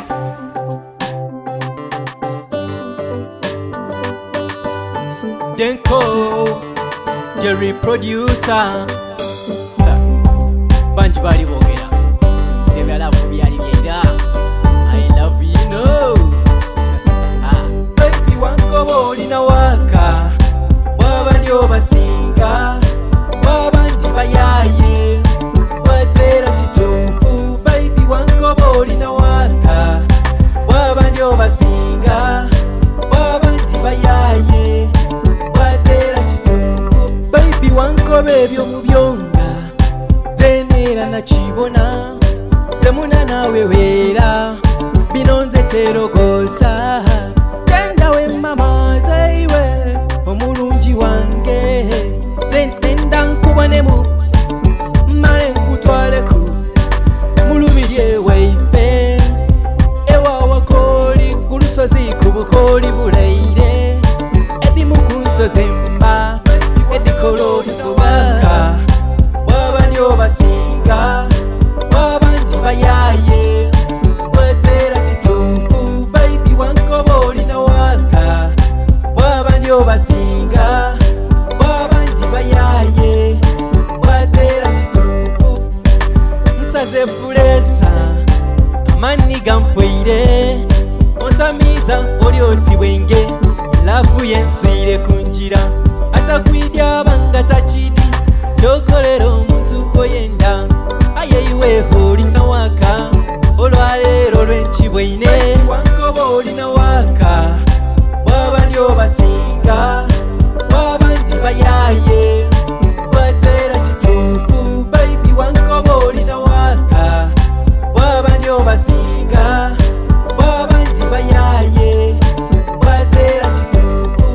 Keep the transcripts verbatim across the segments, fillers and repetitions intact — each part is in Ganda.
Denko, Jerry producer, Banji bali bogera, sebe alafu byali byera. I love you know. Ah, baby wanko boli na waka, baba ndio basinga, baba ndi bayaye, watera chitupu. Baby wanko boli na waka, baba ndio basinga, baba ndi bayaye. Wanko bebyo mubyonga tenera na chibona temuna nawe wera binonze terogosa tenda we mama zaiwe omulungi wange tenda nkubone mu male kutwale ku mulubirye weipe ewa wakoli kulusozi kubukoli buleire edi mukunsozi mba edikolo musobaka baba ndio basinga baba ndi bayaye watera chitupu. Baby wanko boli na waka baba ndio basinga baba ndi bayaye watera chitupu. Nsaze fulesa amani gampwire ontamiza oli oti bwenge lavu yensire kunjira atakwidya banga tachidi chokolero omuntu koyenda ayeyiwe holi na waka olwalero lwenchi bweine wanko boli na waka baba ndio basinga baba ndi bayaye watera chitupu. Baby wanko boli na waka baba ndio basinga baba ndi bayaye watera chitupu.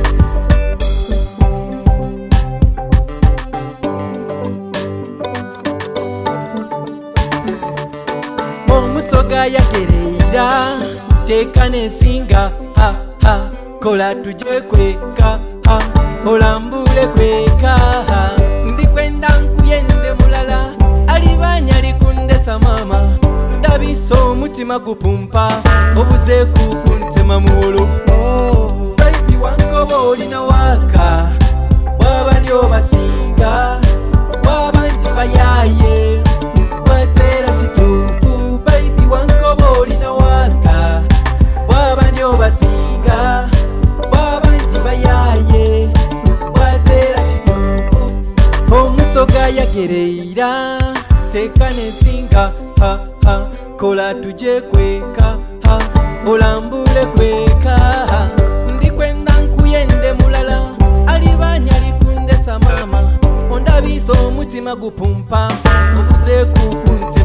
Omusoga yagereira tekane singa ha ha kola tuje kweka ha olambule kweka ha ndikwenda nkuyende mulala alibanya likundesa mama ndabiso omutima gupumpa obuze kukuntema muolo. Oh, baby wanko boli na waka baba ndio basinga baba ndi bayaye watera chitupu. Baby wanko boli na waka baba ndio basinga baba ndi bayaye watera chitupu. Omusoga yagereira tekane singa ha ha kola tuje kweka ha olambule kweka ha ndikwenda nkuyende mulala alibanya likundesa mama ondabiso omutima gupumpa obuze kukunte